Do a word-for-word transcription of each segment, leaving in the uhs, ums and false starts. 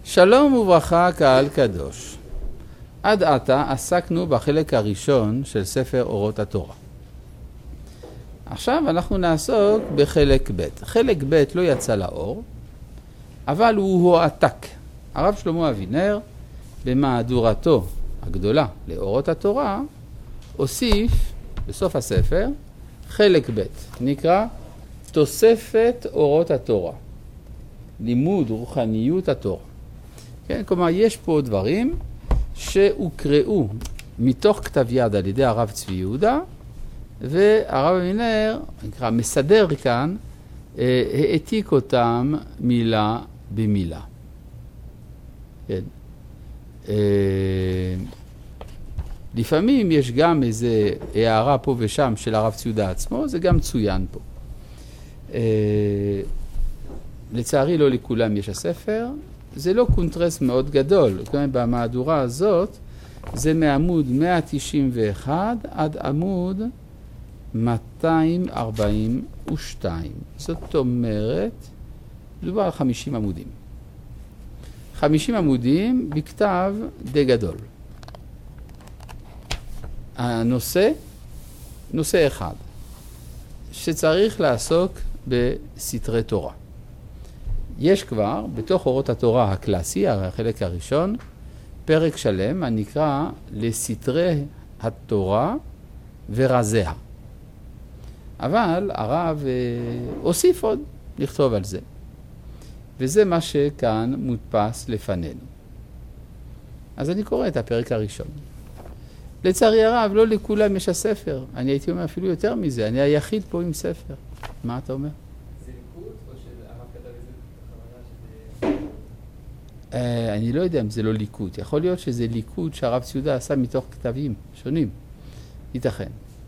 שלום וברכה קהל קדוש. עד עתה עסקנו בחלק הראשון של ספר אורות התורה. עכשיו אנחנו נעסוק בחלק ב'. חלק ב' לא יצא לאור, אבל הוא הועתק. הרב שלמה אבינר במהדורתו הגדולה לאורות התורה הוסיף בסוף הספר חלק ב', נקרא תוספת אורות התורה, לימוד רוחניות התורה. כן, כלומר יש פה דברים שהוקראו מתוך כתב יד על ידי הרב צבי יהודה, והרב אבינר נקרא מסדר כאן, אה, העתיק אותם מילה במילה. כן. אה, לפעמים יש גם איזה הערה פה ושם של הרב צבי יהודה עצמו, זה גם צוין פה. אה, לצערי לא לכולם יש הספר, זה לא קונטרס מאוד גדול, במהדורה הזאת זה מעמוד מאה תשעים ואחת עד עמוד מאתיים ארבעים ושתיים. זאת אומרת, מדובר על חמישים עמודים. חמישים עמודים בכתב די גדול. הנושא, נושא אחד, שצריך לעסוק בסתרי תורה. יש כבר, בתוך אורות התורה הקלאסי, החלק הראשון, פרק שלם הנקרא לסתרי התורה ורזיה. אבל הרב אה, הוסיף עוד לכתוב על זה. וזה מה שכאן מודפס לפנינו. אז אני קורא את הפרק הראשון. לצערי הרב, לא לכולם יש הספר. אני הייתי אומר אפילו יותר מזה. אני היחיד פה עם ספר. מה אתה אומר? אני לא יודע אם זה לא ליקוד. יכול להיות שזה ליקוד שהרב צבי יהודה עשה מתוך כתבים שונים. ייתכן.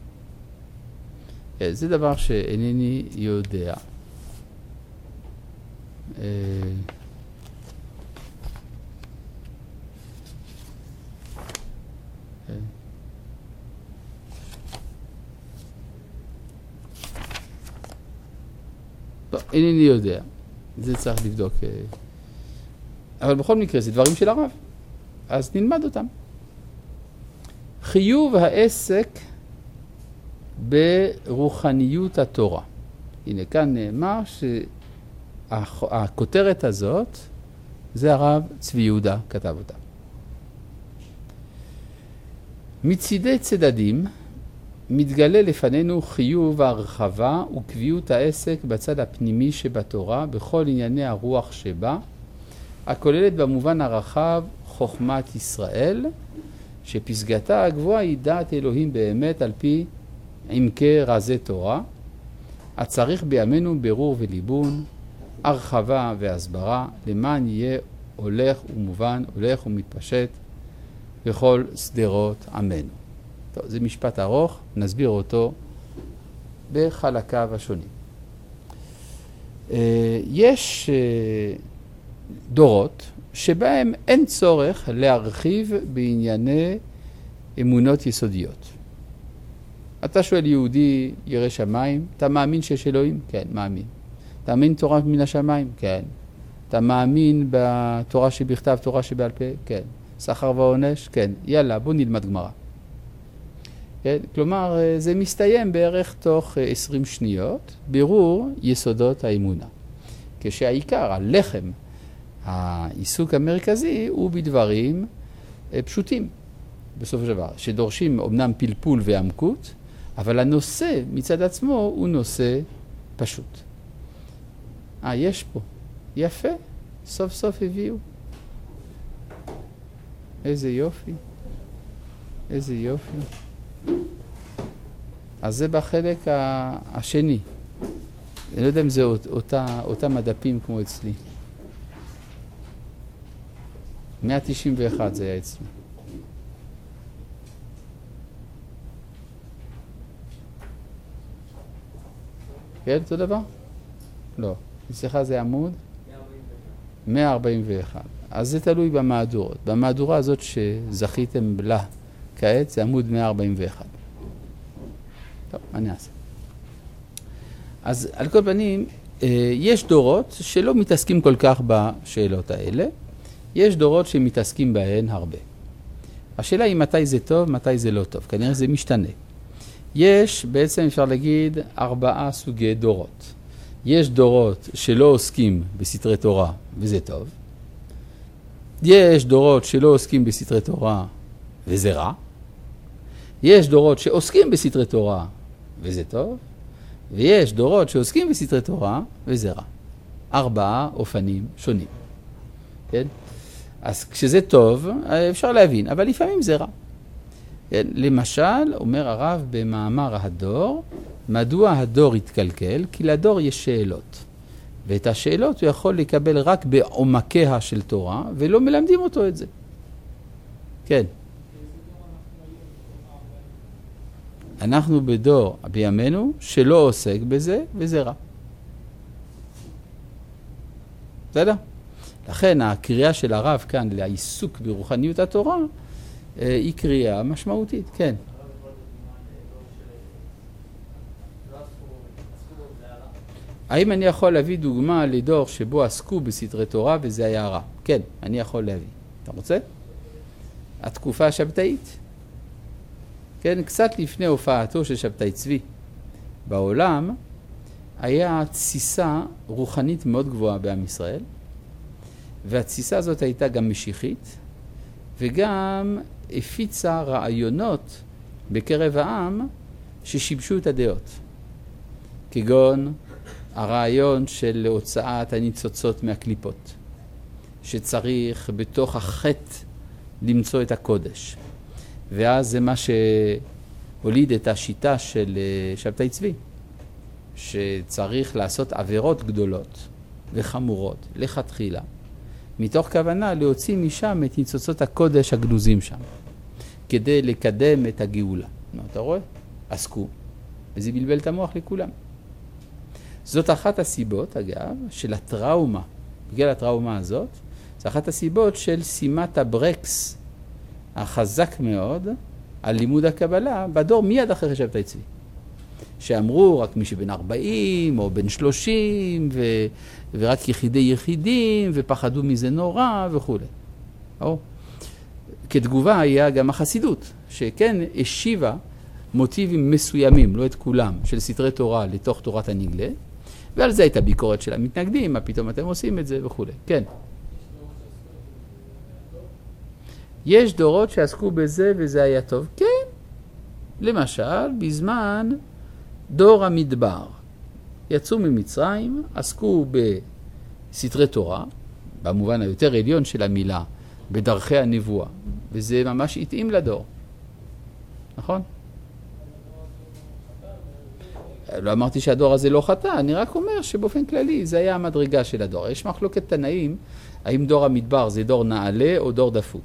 זה דבר שאינני יודע. טוב, אינני יודע. זה צריך לבדוק. אבל בכל מקרה זה דברים של הרב, אז נלמד אותם. חיוב העסק ברוחניות התורה. הנה כאן נאמר שהכותרת הזאת זה הרב צבי יהודה כתב אותה. מצידי צדדים מתגלה לפנינו חיוב ההרחבה וקביעות העסק בצד הפנימי שבתורה בכל ענייני הרוח שבה, הכוללת במובן הרחב חוכמת ישראל, שפסגתה הגבוהה היא דעת אלוהים באמת על פי עמקי רזי תורה, הצריך בימינו ברור וליבון, הרחבה והסברה, למען יהיה הולך ומובן, הולך ומתפשט בכל שדרות עמנו. טוב, זה משפט ארוך, נסביר אותו בחלקיו השונים. יש דורות שבהם אין צורך להרחיב בענייני אמונות יסודיות. אתה שואל יהודי ירא שמיים, אתה מאמין שיש אלוהים? כן, מאמין. אתה מאמין תורה מן השמיים? כן. אתה מאמין בתורה שבכתב, תורה שבעל פה? כן. שכר ועונש? כן. יאללה, בוא נלמד גמרא. כן? כלומר, זה מסתיים בערך תוך עשרים שניות, בירור יסודות האמונה. כשהעיקר, הלחם, העיסוק המרכזי הוא בדברים פשוטים, בסוף של דבר, שדורשים אומנם פלפול ועמקות, אבל הנושא מצד עצמו הוא נושא פשוט. אה, יש פה. יפה. סוף סוף הביאו. איזה יופי. איזה יופי. אז זה בחלק השני. אני לא יודע אם זה אותה, אותם הדפים כמו אצלי. מאה תשעים ואחת זה היה אצלי. כן, אותו דבר? לא. אצלך זה עמוד? מאה ארבעים ואחת. אז זה תלוי במהדורות. במהדורה הזאת שזכיתם לה כעת זה עמוד מאה ארבעים ואחת. טוב, מה נעשה? אז על כל פנים, יש דורות שלא מתעסקים כל כך בשאלות האלה, יש דורות שמתעסקים בהן הרבה. השאלה היא מתי זה טוב, מתי זה לא טוב. כנראה זה משתנה. יש, בעצם אפשר להגיד, ארבעה סוגי דורות. יש דורות שלא עוסקים בסתרי תורה, וזה טוב. יש דורות שלא עוסקים בסתרי תורה, וזה רע. יש דורות שעוסקים בסתרי תורה, וזה טוב. ויש דורות שעוסקים בסתרי תורה, וזה רע. ארבעה אופנים שונים. כן? אז כשזה טוב, אפשר להבין, אבל לפעמים זה רע. כן? למשל, אומר הרב במאמר הדור, מדוע הדור התקלקל? כי לדור יש שאלות. ואת השאלות הוא יכול לקבל רק בעומקיה של תורה, ולא מלמדים אותו את זה. כן. אנחנו בדור בימינו שלא עוסק בזה, וזה רע. בסדר? לכן הקריאה של הרב כאן לעיסוק ברוחניות התורה היא קריאה משמעותית, כן. האם אני יכול להביא דוגמה לדור שבו עסקו בסתרי תורה וזה היה רע? כן, אני יכול להביא. אתה רוצה? התקופה השבתאית. כן, קצת לפני הופעתו של שבתאי צבי בעולם, היה תסיסה רוחנית מאוד גבוהה בעם ישראל, והתסיסה הזאת הייתה גם משיחית, וגם הפיצה רעיונות בקרב העם ששיבשו את הדעות. כגון הרעיון של הוצאת הניצוצות מהקליפות, שצריך בתוך החטא למצוא את הקודש. ואז זה מה שהוליד את השיטה של שבתאי צבי, שצריך לעשות עבירות גדולות וחמורות לכתחילה, מתוך כוונה להוציא משם את ניצוצות הקודש הגנוזים שם, כדי לקדם את הגאולה. נו, אתה רואה? עסקו, וזה בלבל את המוח לכולם. זאת אחת הסיבות, אגב, של הטראומה, בגלל הטראומה הזאת, זו אחת הסיבות של שימת הברקס החזק מאוד על לימוד הקבלה בדור מיד אחרי שבתאי צבי. שאמרו רק מי שבין ארבעים או בין שלושים ו... ורק יחידי יחידים ופחדו מזה נורא וכו'. או. כתגובה היה גם החסידות, שכן השיבה מוטיבים מסוימים, לא את כולם, של סתרי תורה לתוך תורת הנגלה, ועל זה הייתה ביקורת של המתנגדים, מה פתאום אתם עושים את זה וכו'. כן. יש דורות שעסקו בזה וזה היה טוב. כן. למשל, בזמן דור המדבר. יצאו ממצרים, עסקו בסתרי תורה, במובן היותר עליון של המילה, בדרכי הנבואה, וזה ממש התאים לדור. נכון? לא אמרתי שהדור הזה לא חטא, אני רק אומר שבאופן כללי זה היה המדרגה של הדור. יש מחלוקת תנאים, האם דור המדבר זה דור נעלה או דור דפוק.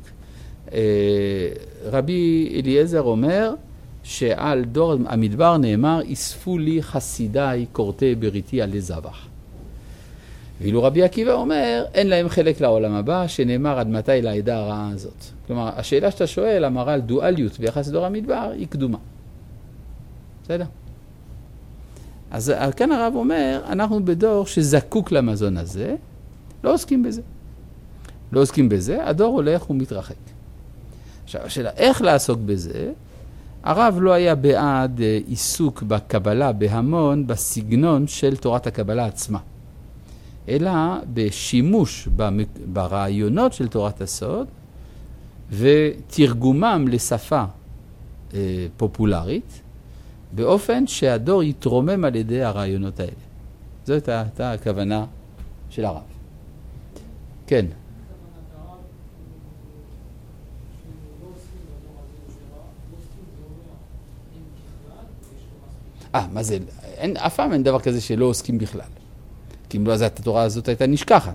רבי אליעזר אומר שעל דור המדבר נאמר, אספו לי חסידיי קורתי בריתי עלי זבח. ואילו רבי עקיבא אומר, אין להם חלק לעולם הבא, שנאמר עד מתי לעדה הרעה הזאת. כלומר, השאלה שאתה שואל, אמרה על דואליות ביחס לדור המדבר, היא קדומה. בסדר? אז כאן הרב אומר, אנחנו בדור שזקוק למזון הזה, לא עוסקים בזה. לא עוסקים בזה, הדור הולך ומתרחק. עכשיו, השאלה, איך לעסוק בזה? הרב לא היה בעד עיסוק בקבלה בהמון בסגנון של תורת הקבלה עצמה, אלא בשימוש ברעיונות של תורת הסוד ותרגומם לשפה פופולרית, באופן שהדור יתרומם על ידי הרעיונות האלה. זאת הייתה הכוונה של הרב. כן. אה, מה זה? אין, אף פעם אין דבר כזה שלא עוסקים בכלל. כי אם לא, אז התורה הזאת הייתה נשכחת.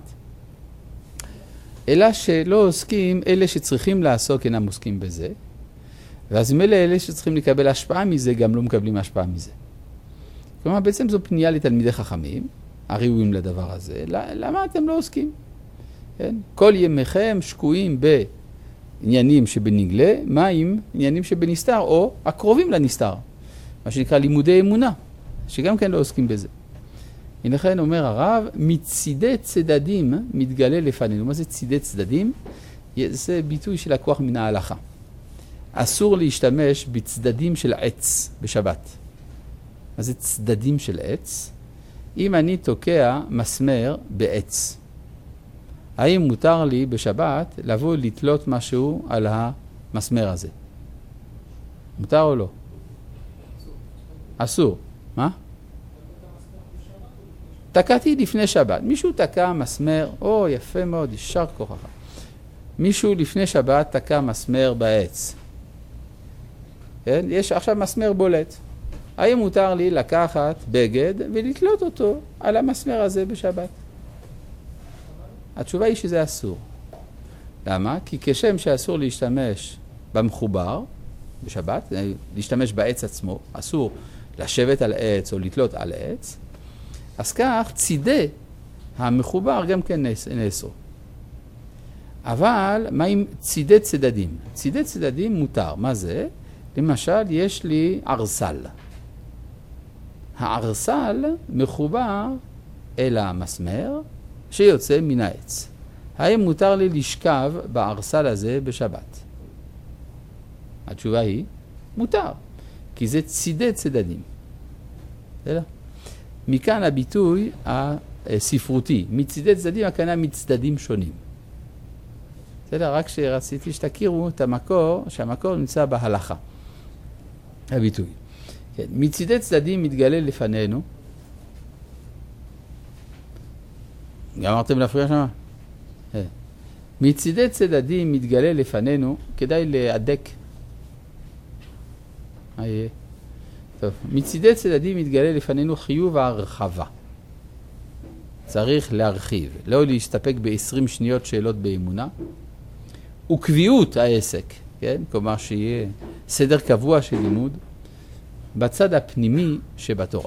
אלא שלא עוסקים, אלה שצריכים לעסוק אינם עוסקים בזה, ואז מלא אלה שצריכים לקבל השפעה מזה, גם לא מקבלים השפעה מזה. כלומר, בעצם זו פנייה לתלמידי חכמים, הראויים לדבר הזה. למה אתם לא עוסקים? כן? כל ימיכם שקועים בעניינים שבנגלה, מה עם עניינים שבנסתר, או הקרובים לנסתר. מה שנקרא לימודי אמונה, שגם כן לא עוסקים בזה. לכן אומר הרב, מצידי צדדים מתגלה לפנינו. מה זה צידי צדדים? זה ביטוי של הכוח מן ההלכה. אסור להשתמש בצדדים של עץ בשבת. מה זה צדדים של עץ? אם אני תוקע מסמר בעץ, האם מותר לי בשבת לבוא לתלות משהו על המסמר הזה? מותר או לא? אסור. מה? תקעתי לפני שבת. מישהו תקע מסמר, או יפה מאוד, ישר כוחך. מישהו לפני שבת תקע מסמר בעץ. כן? יש עכשיו מסמר בולט. האם מותר לי לקחת בגד ולתלות אותו על המסמר הזה בשבת? התשובה היא שזה אסור. למה? כי כשם שאסור להשתמש במחובר בשבת, להשתמש בעץ עצמו, אסור לשבת על עץ או לתלות על עץ, אז כך צידי המחובר גם כן נאסור. אבל מה עם צידי צדדים? צידי צדדים מותר. מה זה? למשל, יש לי ערסל. הערסל מחובר אל המסמר שיוצא מן העץ. האם מותר לי לשכב בערסל הזה בשבת? התשובה היא, מותר, כי זה צידי צדדים. בסדר? מכאן הביטוי הספרותי, מצידי צדדים הכוונה מצדדים שונים. בסדר? רק שרציתי שתכירו את המקור, שהמקור נמצא בהלכה. הביטוי. כן. מצידי צדדים מתגלה לפנינו. גמרתם להפריע שמה? כן. מצידי צדדים מתגלה לפנינו, כדאי להדק. איה. טוב. מצידי צדדים מתגלה לפנינו חיוב ההרחבה. צריך להרחיב. לא להסתפק ב-עשרים שניות שאלות באמונה. וקביעות העסק. כן? כלומר שיהיה סדר קבוע של לימוד. בצד הפנימי שבתורה.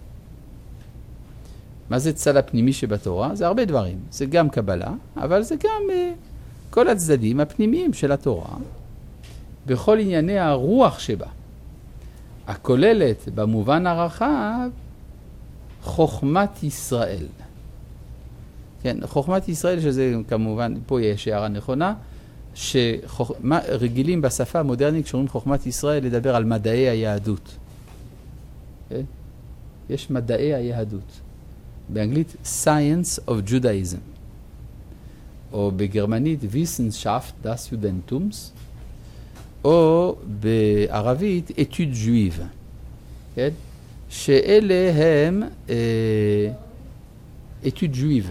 מה זה צד הפנימי שבתורה? זה הרבה דברים. זה גם קבלה, אבל זה גם uh, כל הצדדים הפנימיים של התורה, בכל ענייני הרוח שבה. הכוללת במובן הרחב, חוכמת ישראל. כן, חוכמת ישראל, שזה כמובן, פה יש הערה נכונה, שרגילים בשפה המודרנית, כשאומרים חוכמת ישראל, לדבר על מדעי היהדות. Okay? יש מדעי היהדות. באנגלית, Science of Judaism. או בגרמנית, Wissenschaft des Judentums. או בערבית, Études Juives. Okay? שאלה הם אה, Études Juives.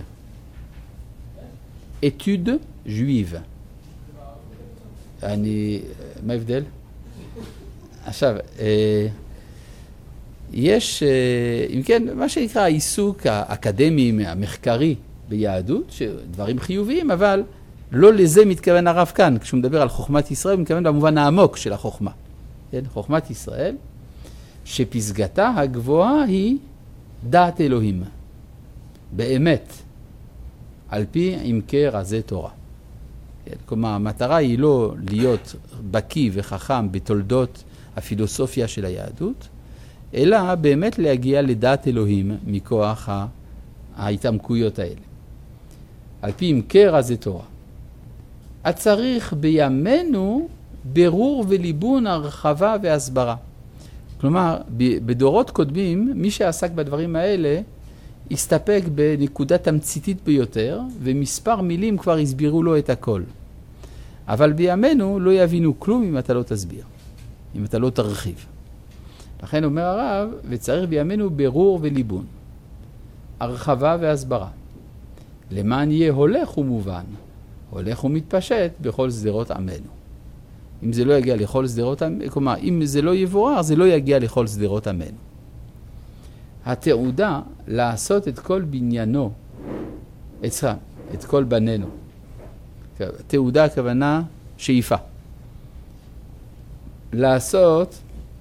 Études Juives. אני, מה ההבדל? עכשיו, אה, יש, אם כן, מה שנקרא העיסוק האקדמי, המחקרי ביהדות, שדברים חיוביים, אבל לא לזה מתכוון הרב כאן. כשהוא מדבר על חוכמת ישראל, הוא מתכוון במובן העמוק של החוכמה. כן? חוכמת ישראל, שפסגתה הגבוהה היא דעת אלוהים. באמת, על פי עמקי רזי תורה. כן? כלומר, המטרה היא לא להיות בקי וחכם בתולדות הפילוסופיה של היהדות, אלא באמת להגיע לדעת אלוהים מכוח ההתעמקויות האלה. על פי עמקי רזי תורה. הצריך בימינו ברור וליבון, הרחבה והסברה. כלומר, בדורות קודמים, מי שעסק בדברים האלה, הסתפק בנקודה תמציתית ביותר, ומספר מילים כבר הסבירו לו את הכל. אבל בימינו לא יבינו כלום אם אתה לא תסביר, אם אתה לא תרחיב. לכן אומר הרב, וצריך בימינו ברור וליבון, הרחבה והסברה. למען יהיה הולך ומובן, הולך ומתפשט בכל שדרות עמנו. אם זה לא יגיע לכל שדרות עמנו, כלומר, אם זה לא יבורר, זה לא יגיע לכל שדרות עמנו. התעודה לעשות את כל בניינו, אצלך, את כל בנינו. תעודה הכוונה שאיפה. לעשות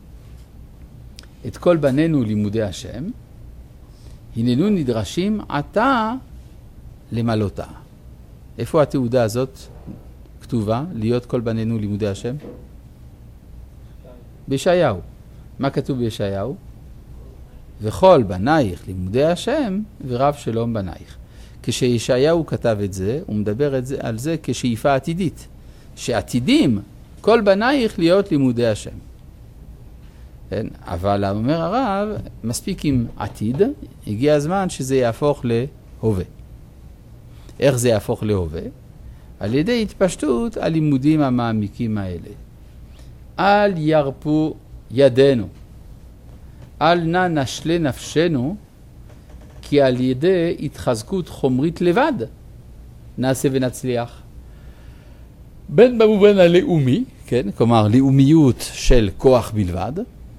את כל בנינו לימודי השם, הננו נדרשים עתה למלותה. איפה התעודה הזאת כתובה? להיות כל בנינו לימודי השם? בישעיהו. מה כתוב בישעיהו? וכל בנייך לימודי השם ורב שלום בנייך. כשישעיהו כתב את זה, הוא מדבר את זה, על זה כשאיפה עתידית. שעתידים כל בנייך להיות לימודי השם. כן? אבל אומר הרב, מספיק עם עתיד, הגיע הזמן שזה יהפוך להווה. איך זה יהפוך להווה? על ידי התפשטות הלימודים המעמיקים האלה. אל ירפו ידינו, אל נא נשלה נפשנו, כי על ידי התחזקות חומרית לבד נעשה ונצליח. בין במובן הלאומי, כן? כלומר לאומיות של כוח בלבד,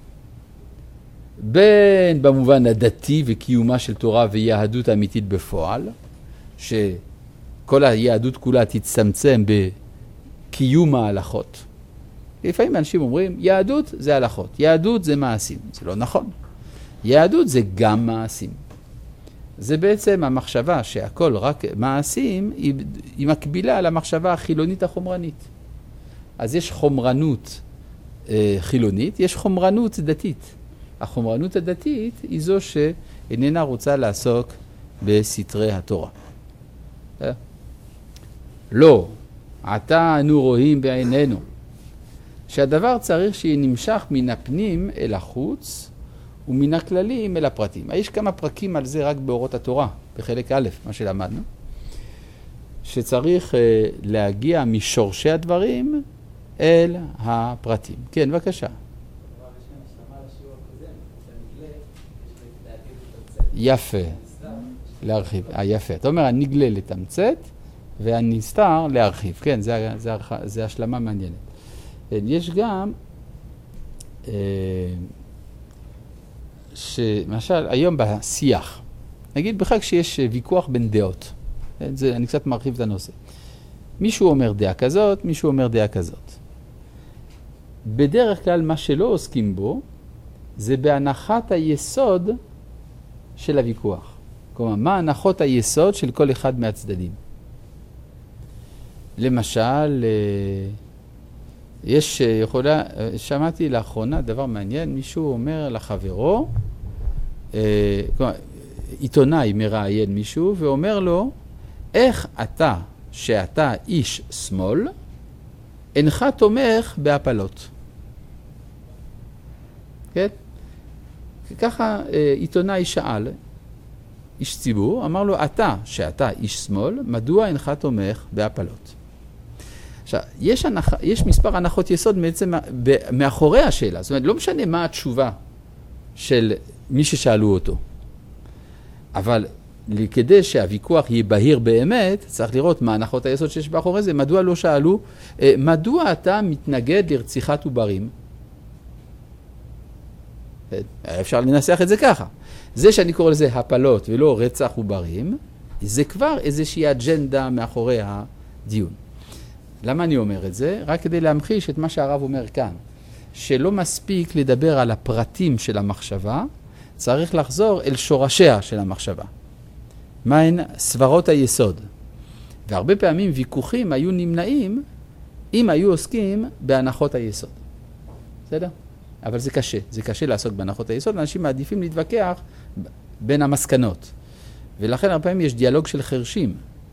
בין במובן הדתי וקיומה של תורה ויהדות אמיתית בפועל, שכל היהדות כולה תצטמצם בקיום ההלכות. לפעמים אנשים אומרים, יהדות זה הלכות, יהדות זה מעשים. זה לא נכון. יהדות זה גם מעשים. זה בעצם המחשבה שהכל רק מעשים, היא, היא מקבילה למחשבה החילונית החומרנית. אז יש חומרנות אה, חילונית, יש חומרנות דתית. החומרנות הדתית היא זו שאיננה רוצה לעסוק בסתרי התורה. אה? לא, עתה אנו רואים בעינינו, שהדבר צריך שנמשך מן הפנים אל החוץ, ומן הכללים אל הפרטים. יש כמה פרקים על זה רק באורות התורה, בחלק א', מה שלמדנו, שצריך uh, להגיע משורשי הדברים אל הפרטים. כן, בבקשה. יפה, להרחיב. אה, יפה. אתה אומר, הנגלה לתמצת, והנסתר להרחיב. כן, זה, זה, זה השלמה מעניינת. יש גם, uh, שמשל היום בשיח, נגיד בכלל כשיש ויכוח בין דעות, זה, אני קצת מרחיב את הנושא. מישהו אומר דעה כזאת, מישהו אומר דעה כזאת. בדרך כלל מה שלא עוסקים בו, זה בהנחת היסוד של הוויכוח. כלומר, מה הנחות היסוד של כל אחד מהצדדים. למשל, יש יכולה, שמעתי לאחרונה דבר מעניין, מישהו אומר לחברו, כלומר, עיתונאי מראיין מישהו ואומר לו, איך אתה, שאתה איש שמאל, אינך תומך בהפלות. כן? ככה עיתונאי שאל, איש ציבור, אמר לו, אתה, שאתה איש שמאל, מדוע אינך תומך בהפלות? עכשיו, יש, הנח... יש מספר הנחות יסוד בעצם מאחורי השאלה. זאת אומרת, לא משנה מה התשובה של מי ששאלו אותו. אבל כדי שהוויכוח יהיה בהיר באמת, צריך לראות מה הנחות היסוד שיש מאחורי זה. מדוע לא שאלו, מדוע אתה מתנגד לרציחת עוברים? אפשר לנסח את זה ככה. זה שאני קורא לזה הפלות ולא רצח עוברים, זה כבר איזושהי אג'נדה מאחורי הדיון. למה אני אומר את זה? רק כדי להמחיש את מה שהרב אומר כאן. שלא מספיק לדבר על הפרטים של המחשבה, צריך לחזור אל שורשיה של המחשבה. מהן סברות היסוד. והרבה פעמים ויכוחים היו נמנעים אם היו עוסקים בהנחות היסוד. בסדר? אבל זה קשה. זה קשה לעסוק בהנחות היסוד, ואנשים מעדיפים להתווכח בין המסקנות. ולכן הרבה פעמים יש דיאלוג של חרשים.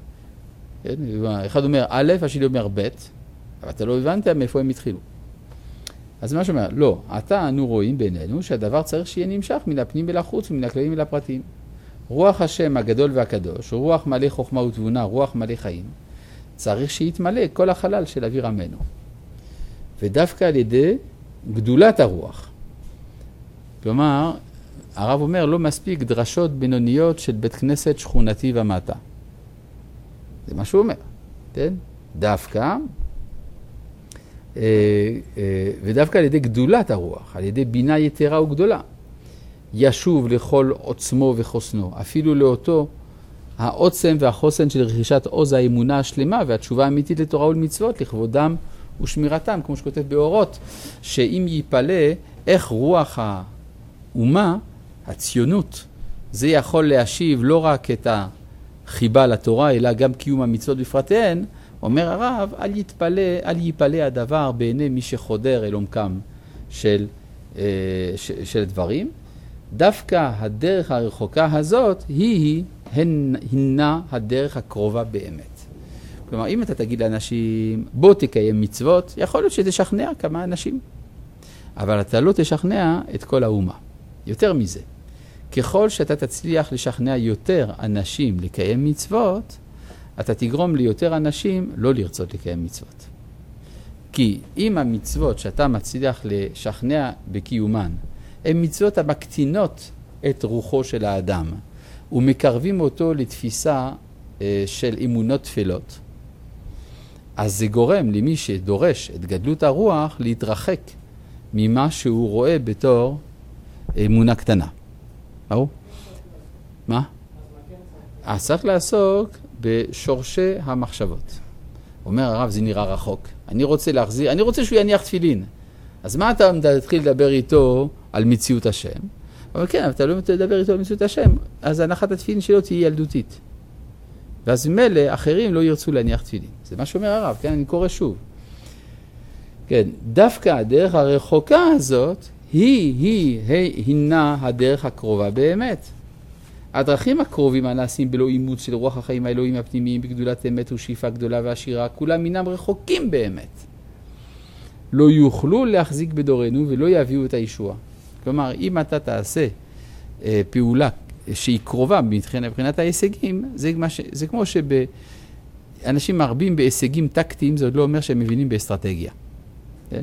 אחד אומר א', השני אומר ב', אבל אתה לא הבנת מאיפה הם התחילו. אז מה שאומר, לא, אתה אנו רואים בינינו שהדבר צריך שיהיה נמשך מן הפנים אל החוץ ומן הכללים אל הפרטים. רוח השם הגדול והקדוש, רוח מלא חוכמה ותבונה, רוח מלא חיים, צריך שיתמלא כל החלל של אוויר עמנו. ודווקא על ידי גדולת הרוח. כלומר, הרב אומר, לא מספיק דרשות בינוניות של בית כנסת שכונתי ומטה. זה מה שהוא אומר, כן? דווקא, אה, אה, ודווקא על ידי גדולת הרוח, על ידי בינה יתרה וגדולה, ישוב לכל עוצמו וחוסנו, אפילו לאותו העוצם והחוסן של רכישת עוז האמונה השלמה והתשובה האמיתית לתורה ולמצוות, לכבודם ושמירתם, כמו שכותב באורות, שאם ייפלא איך רוח האומה, הציונות, זה יכול להשיב לא רק את החיבה לתורה, אלא גם קיום המצוות בפרטיהן, אומר הרב, אל יתפלא, אל ייפלא הדבר בעיני מי שחודר אל עומקם של, של דברים, דווקא הדרך הרחוקה הזאת היא הינה הדרך הקרובה באמת. כלומר, אם אתה תגיד לאנשים, בוא תקיים מצוות, יכול להיות שתשכנע כמה אנשים. אבל אתה לא תשכנע את כל האומה. יותר מזה, ככל שאתה תצליח לשכנע יותר אנשים לקיים מצוות, אתה תגרום ליותר אנשים לא לרצות לקיים מצוות. כי אם המצוות שאתה מצליח לשכנע בקיומן, הן מצוות המקטינות את רוחו של האדם, ומקרבים אותו לתפיסה של אמונות תפלות, אז זה גורם למי שדורש את גדלות הרוח להתרחק ממה שהוא רואה בתור אמונה קטנה. ראו? מה? אז צריך לעסוק בשורשי המחשבות. אומר הרב, זה נראה רחוק. אני רוצה להחזיר, אני רוצה שהוא יניח תפילין. אז מה אתה תתחיל לדבר איתו על מציאות השם? אבל כן, אבל אתה לא תדבר איתו על מציאות השם, אז הנחת התפילין שלו תהיה ילדותית. ואז מלא, אחרים לא ירצו להניח תפילין. זה מה שאומר הרב, כן? אני קורא שוב. כן, דווקא הדרך הרחוקה הזאת, היא, היא, היא, הינה הדרך הקרובה באמת. הדרכים הקרובים הנעשים בלא אימוץ של רוח החיים האלוהים הפנימיים בגדולת אמת ושאיפה גדולה ועשירה, כולם מינם רחוקים באמת. לא יוכלו להחזיק בדורנו ולא יביאו את הישועה. כלומר, אם אתה תעשה אה, פעולה שהיא קרובה מבחינת ההישגים, זה, ש... זה כמו שאנשים מרבים בהישגים טקטיים, זה עוד לא אומר שהם מבינים באסטרטגיה. Okay?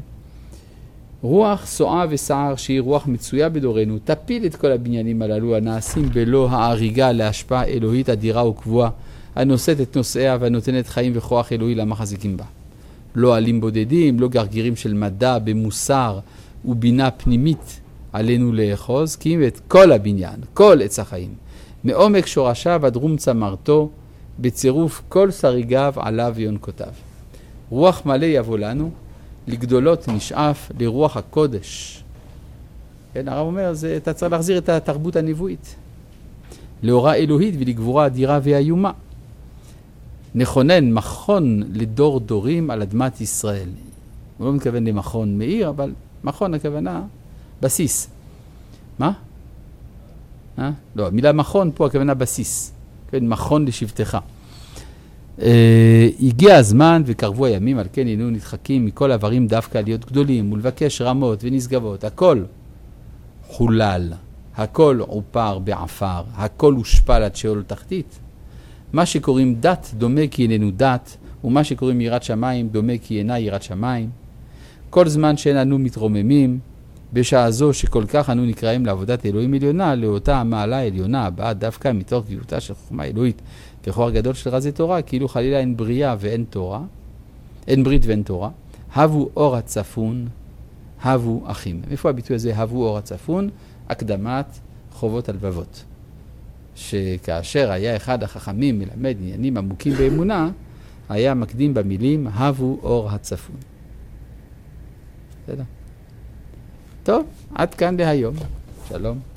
רוח סועה וסער שהיא רוח מצויה בדורנו, תפיל את כל הבניינים הללו הנעשים בלא ההריגה להשפעה אלוהית אדירה וקבועה, הנושאת את נושאיה והנותנת חיים וכוח אלוהי למחזיקים בה. לא עלים בודדים, לא גרגירים של מדע במוסר ובינה פנימית עלינו לאחוז, כי אם את כל הבניין, כל עץ החיים, מעומק שורשיו עד רום צמרתו, בצירוף כל שריגיו עליו ויונקותיו. רוח מלא יבוא לנו, לגדולות נשאף לרוח הקודש. כן, הרב אומר, זה, אתה צריך להחזיר את התרבות הנבואית. לאורה אלוהית ולגבורה אדירה והיומה. נכונן מכון לדור דורים על אדמת ישראל. הוא לא מתכוון למכון מאיר, אבל מכון הכוונה בסיס. מה? אה? לא, המילה מכון פה הכוונה בסיס. כן, מכון לשבטך. אה, הגיע הזמן וקרבו הימים, על כן היינו נדחקים מכל עברים דווקא להיות גדולים ולבקש רמות ונשגבות. הכל חולל, הכל עופר בעפר, הכל הושפל עד שאול תחתית. מה שקוראים דת דומה כי איננו דת, ומה שקוראים יראת שמיים דומה כי אינה יראת שמיים. כל זמן שאין אנו מתרוממים, בשעה זו שכל כך אנו נקראים לעבודת אלוהים עליונה, לאותה המעלה העליונה הבאה דווקא מתוך גבוהותה של חוכמה אלוהית וכוח גדול של רזי תורה, כאילו חלילה אין בריאה ואין תורה, אין ברית ואין תורה. הבו אור הצפון, הבו אחים. איפה הביטוי הזה, הבו אור הצפון? הקדמת חובות הלבבות. שכאשר היה אחד החכמים מלמד עניינים עמוקים באמונה, היה מקדים במילים הבו אור הצפון. בסדר? טוב, עד כאן להיום. שלום.